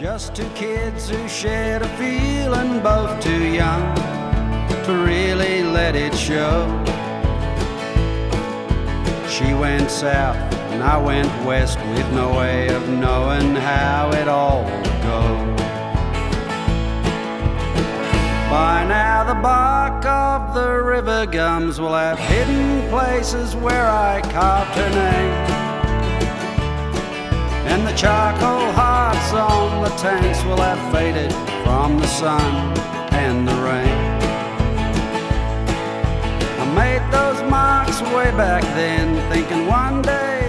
Just two kids who shared a feeling, both too young to really let it show. She went south and I went west with no way of knowing how it all would go. By now the bark of the river gums will have hidden places where I carved her name, and the charcoal hearts on the tanks will have faded from the sun and the rain. I made those marks way back then, thinking one day